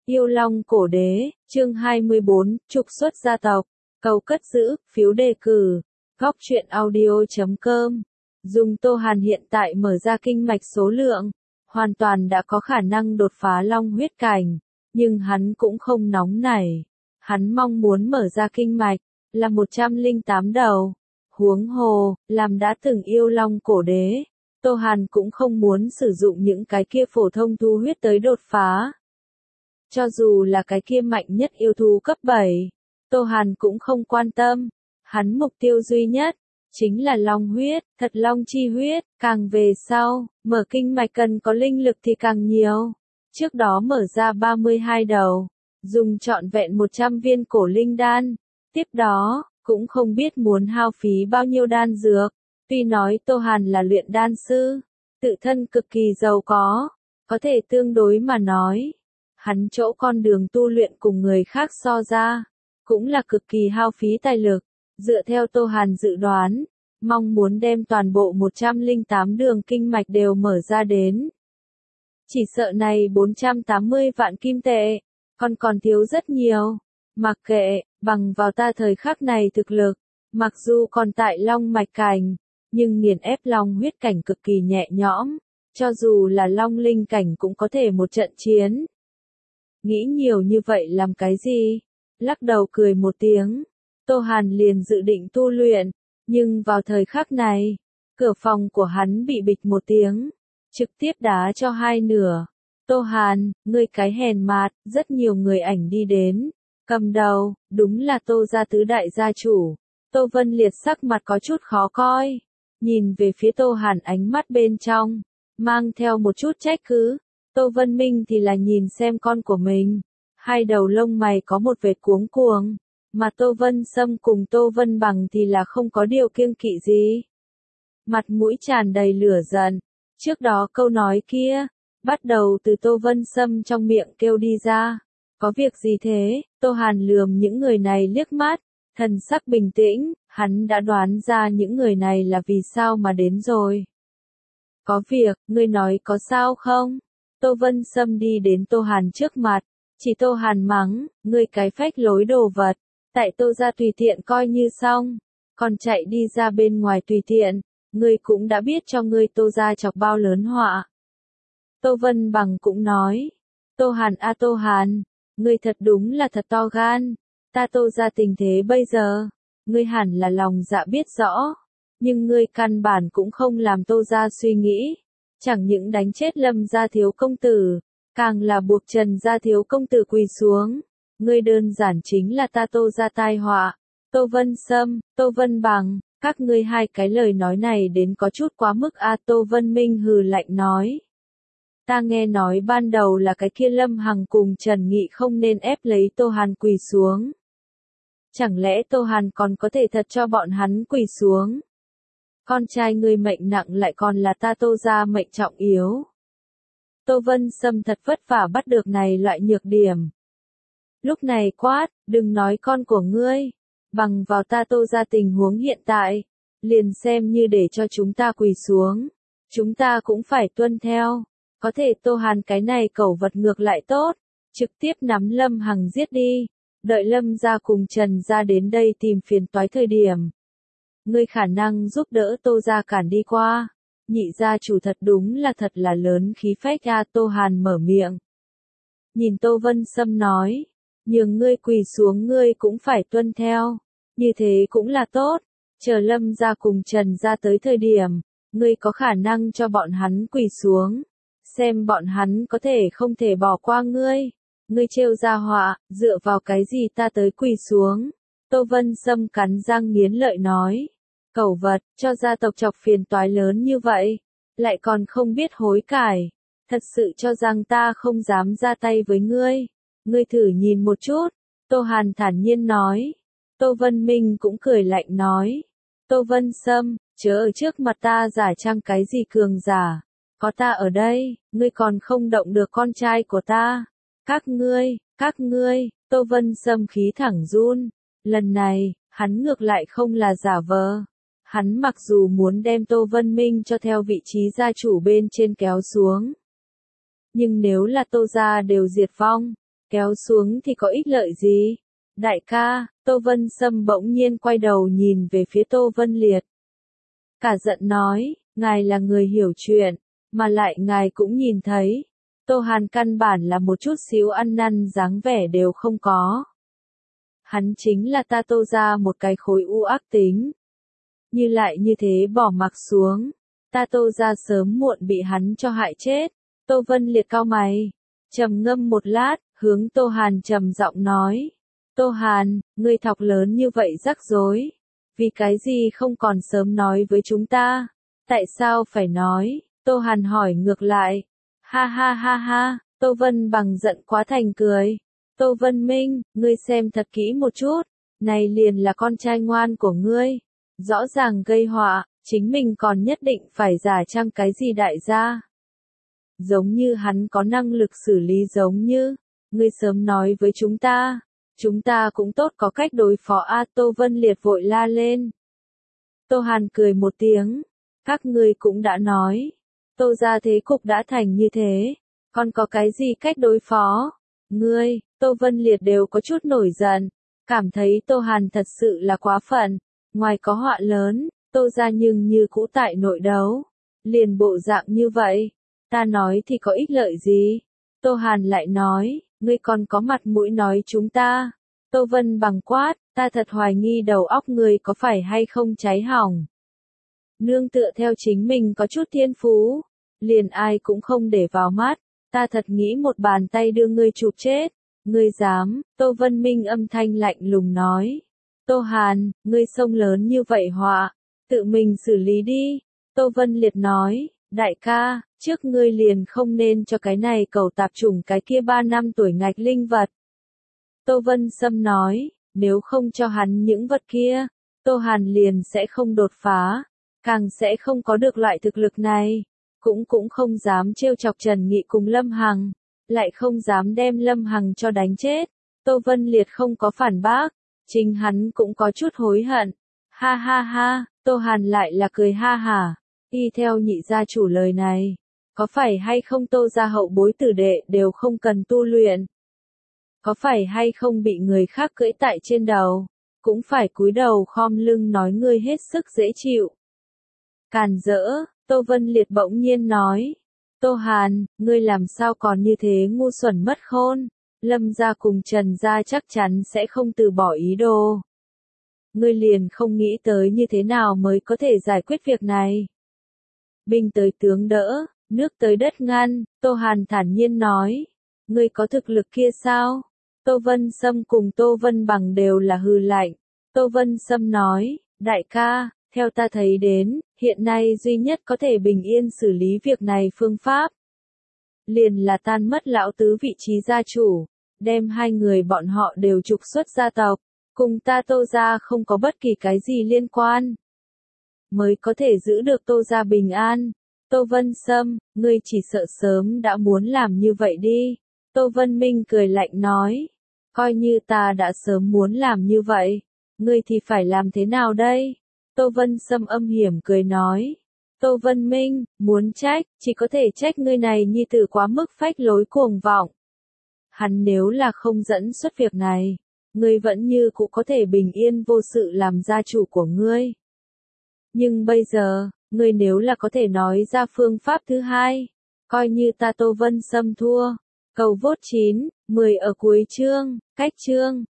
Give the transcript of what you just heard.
Yêu Long Cổ Đế, chương 24, trục xuất gia tộc, cầu cất giữ, phiếu đề cử, góc truyện audio.com. Dùng Tô Hàn hiện tại mở ra kinh mạch số lượng, hoàn toàn đã có khả năng đột phá long huyết cảnh, nhưng hắn cũng không nóng nảy. Hắn mong muốn mở ra kinh mạch, là 108 đầu. Huống hồ, làm đã từng yêu Long Cổ Đế, Tô Hàn cũng không muốn sử dụng những cái kia phổ thông thu huyết tới đột phá. Cho dù là cái kia mạnh nhất yêu thú cấp 7, Tô Hàn cũng không quan tâm. Hắn mục tiêu duy nhất, chính là long huyết, thật long chi huyết, càng về sau, mở kinh mạch cần có linh lực thì càng nhiều. Trước đó mở ra 32 đầu, dùng trọn vẹn 100 viên cổ linh đan. Tiếp đó, cũng không biết muốn hao phí bao nhiêu đan dược. Tuy nói Tô Hàn là luyện đan sư, tự thân cực kỳ giàu có thể tương đối mà nói. Hắn chỗ con đường tu luyện cùng người khác so ra, cũng là cực kỳ hao phí tài lực. Dựa theo Tô Hàn dự đoán, mong muốn đem toàn bộ 108 đường kinh mạch đều mở ra đến. Chỉ sợ này 480 vạn kim tệ, còn thiếu rất nhiều. Mặc kệ, bằng vào ta thời khắc này thực lực, mặc dù còn tại long mạch cảnh, nhưng nghiền ép long huyết cảnh cực kỳ nhẹ nhõm, cho dù là long linh cảnh cũng có thể một trận chiến. Nghĩ nhiều như vậy làm cái gì? Lắc đầu cười một tiếng, Tô Hàn liền dự định tu luyện, nhưng vào thời khắc này, cửa phòng của hắn bị bịch một tiếng, trực tiếp đá cho hai nửa. Tô Hàn, ngươi cái hèn mạt, rất nhiều người ảnh đi đến, cầm đầu, đúng là Tô gia tứ đại gia chủ. Tô Vân Liệt sắc mặt có chút khó coi, nhìn về phía Tô Hàn ánh mắt bên trong, mang theo một chút trách cứ. Tô Vân Minh thì là nhìn xem con của mình, hai đầu lông mày có một vệt cuống cuồng, mà Tô Vân Sâm cùng Tô Vân Bằng thì là không có điều kiêng kỵ gì. Mặt mũi tràn đầy lửa giận, trước đó câu nói kia, bắt đầu từ Tô Vân Sâm trong miệng kêu đi ra. Có việc gì thế? Tô Hàn lườm những người này liếc mắt, thần sắc bình tĩnh, hắn đã đoán ra những người này là vì sao mà đến rồi. Có việc, ngươi nói có sao không? Tô Vân Sâm đi đến Tô Hàn trước mặt, chỉ Tô Hàn mắng, ngươi cái phách lối đồ vật, tại Tô gia tùy tiện coi như xong, còn chạy đi ra bên ngoài tùy tiện, ngươi cũng đã biết cho ngươi Tô gia chọc bao lớn họa. Tô Vân Bằng cũng nói, Tô Hàn a Tô Hàn, ngươi thật đúng là thật to gan, ta Tô gia tình thế bây giờ, ngươi hẳn là lòng dạ biết rõ, nhưng ngươi căn bản cũng không làm Tô gia suy nghĩ. Chẳng những đánh chết Lâm gia thiếu công tử, càng là buộc Trần gia thiếu công tử quỳ xuống. Ngươi đơn giản chính là ta Tô gia tai họa. Tô Vân Sâm, Tô Vân Bằng, các ngươi hai cái lời nói này đến có chút quá mức a. Tô Vân Minh hừ lạnh nói. Ta nghe nói ban đầu là cái kia Lâm Hằng cùng Trần Nghị không nên ép lấy Tô Hàn quỳ xuống. Chẳng lẽ Tô Hàn còn có thể thật cho bọn hắn quỳ xuống? Con trai ngươi mệnh nặng lại còn là ta Tô gia mệnh trọng yếu. Tô Vân Sâm thật vất vả bắt được này loại nhược điểm. Lúc này quát, đừng nói con của ngươi, bằng vào ta Tô gia tình huống hiện tại, liền xem như để cho chúng ta quỳ xuống, chúng ta cũng phải tuân theo. Có thể Tô Hàn cái này cẩu vật ngược lại tốt, trực tiếp nắm Lâm Hằng giết đi, đợi Lâm gia cùng Trần gia đến đây tìm phiền toái thời điểm. Ngươi khả năng giúp đỡ Tô gia cản đi qua. Nhị gia chủ thật đúng là thật là lớn khí phách a. Tô Hàn mở miệng. Nhìn Tô Vân Sâm nói, nhường ngươi quỳ xuống ngươi cũng phải tuân theo. Như thế cũng là tốt. Chờ Lâm gia cùng Trần gia tới thời điểm, ngươi có khả năng cho bọn hắn quỳ xuống. Xem bọn hắn có thể không thể bỏ qua ngươi. Ngươi trêu gia họa, dựa vào cái gì ta tới quỳ xuống. Tô Vân Sâm cắn răng nghiến lợi nói. Cẩu vật, cho gia tộc chọc phiền toái lớn như vậy, lại còn không biết hối cải, thật sự cho rằng ta không dám ra tay với ngươi. Ngươi thử nhìn một chút, Tô Hàn thản nhiên nói. Tô Vân Minh cũng cười lạnh nói. Tô Vân Sâm, chớ ở trước mặt ta giả trang cái gì cường giả, có ta ở đây, ngươi còn không động được con trai của ta. Các ngươi, Tô Vân Sâm khí thẳng run, lần này, hắn ngược lại không là giả vờ. Hắn mặc dù muốn đem Tô Vân Minh cho theo vị trí gia chủ bên trên kéo xuống. Nhưng nếu là Tô gia đều diệt vong, kéo xuống thì có ích lợi gì? Đại ca, Tô Vân Sâm bỗng nhiên quay đầu nhìn về phía Tô Vân Liệt. Cả giận nói, ngài là người hiểu chuyện, mà lại ngài cũng nhìn thấy. Tô Hàn căn bản là một chút xíu ăn năn dáng vẻ đều không có. Hắn chính là ta Tô ra một cái khối u ác tính. Như lại như thế bỏ mặc xuống, ta Tô ra sớm muộn bị hắn cho hại chết. Tô Vân Liệt cau mày, trầm ngâm một lát, hướng Tô Hàn trầm giọng nói. Tô Hàn, ngươi thọc lớn như vậy rắc rối. Vì cái gì không còn sớm nói với chúng ta? Tại sao phải nói? Tô Hàn hỏi ngược lại. Ha ha ha ha, Tô Vân Bằng giận quá thành cười. Tô Vân Minh, ngươi xem thật kỹ một chút. Này liền là con trai ngoan của ngươi. Rõ ràng gây họa, chính mình còn nhất định phải giả trang cái gì đại gia. Giống như hắn có năng lực xử lý giống như. Ngươi sớm nói với chúng ta cũng tốt có cách đối phó a. Tô Vân Liệt vội la lên. Tô Hàn cười một tiếng, các ngươi cũng đã nói, Tô ra thế cục đã thành như thế, còn có cái gì cách đối phó? Ngươi, Tô Vân Liệt đều có chút nổi giận, cảm thấy Tô Hàn thật sự là quá phận, ngoài có họa lớn, Tô ra nhưng như cũ tại nội đấu, liền bộ dạng như vậy, ta nói thì có ích lợi gì? Tô Hàn lại nói, ngươi còn có mặt mũi nói chúng ta. Tô Vân Bằng quát, ta thật hoài nghi đầu óc ngươi có phải hay không cháy hỏng. Nương tựa theo chính mình có chút thiên phú, liền ai cũng không để vào mắt, ta thật nghĩ một bàn tay đưa ngươi chụp chết. Ngươi dám? Tô Vân Minh âm thanh lạnh lùng nói. Tô Hàn, ngươi sông lớn như vậy họa, tự mình xử lý đi. Tô Vân Liệt nói, đại ca, trước ngươi liền không nên cho cái này cầu tạp chủng cái kia 3 năm tuổi ngạch linh vật. Tô Vân Sâm nói, nếu không cho hắn những vật kia, Tô Hàn liền sẽ không đột phá, càng sẽ không có được loại thực lực này, cũng không dám trêu chọc Trần Nghị cùng Lâm Hằng, lại không dám đem Lâm Hằng cho đánh chết. Tô Vân Liệt không có phản bác, chính hắn cũng có chút hối hận. Ha ha ha, Tô Hàn lại là cười ha hả, y theo nhị gia chủ lời này, có phải hay không Tô gia hậu bối tử đệ đều không cần tu luyện? Có phải hay không bị người khác cưỡi tại trên đầu, cũng phải cúi đầu khom lưng nói ngươi hết sức dễ chịu. Càn rỡ, Tô Vân Liệt bỗng nhiên nói. Tô Hàn, ngươi làm sao còn như thế ngu xuẩn mất khôn, Lâm gia cùng Trần gia chắc chắn sẽ không từ bỏ ý đồ. Ngươi liền không nghĩ tới như thế nào mới có thể giải quyết việc này. Binh tới tướng đỡ, nước tới đất ngăn, Tô Hàn thản nhiên nói. Ngươi có thực lực kia sao? Tô Vân Sâm cùng Tô Vân Bằng đều là hừ lạnh. Tô Vân Sâm nói, đại ca, theo ta thấy đến, hiện nay duy nhất có thể bình yên xử lý việc này phương pháp. Liền là tan mất lão tứ vị trí gia chủ, đem hai người bọn họ đều trục xuất gia tộc, cùng ta Tô gia không có bất kỳ cái gì liên quan. Mới có thể giữ được Tô gia bình an. Tô Vân Sâm, ngươi chỉ sợ sớm đã muốn làm như vậy đi. Tô Vân Minh cười lạnh nói, coi như ta đã sớm muốn làm như vậy, ngươi thì phải làm thế nào đây? Tô Vân Sâm âm hiểm cười nói, Tô Vân Minh, muốn trách, chỉ có thể trách ngươi này nhi tử quá mức phách lối cuồng vọng. Hắn nếu là không dẫn xuất việc này, ngươi vẫn như cũ có thể bình yên vô sự làm gia chủ của ngươi. Nhưng bây giờ, ngươi nếu là có thể nói ra phương pháp thứ hai, coi như ta Tô Vân Sâm thua. Cầu vote 9, 10 ở cuối chương, cách chương.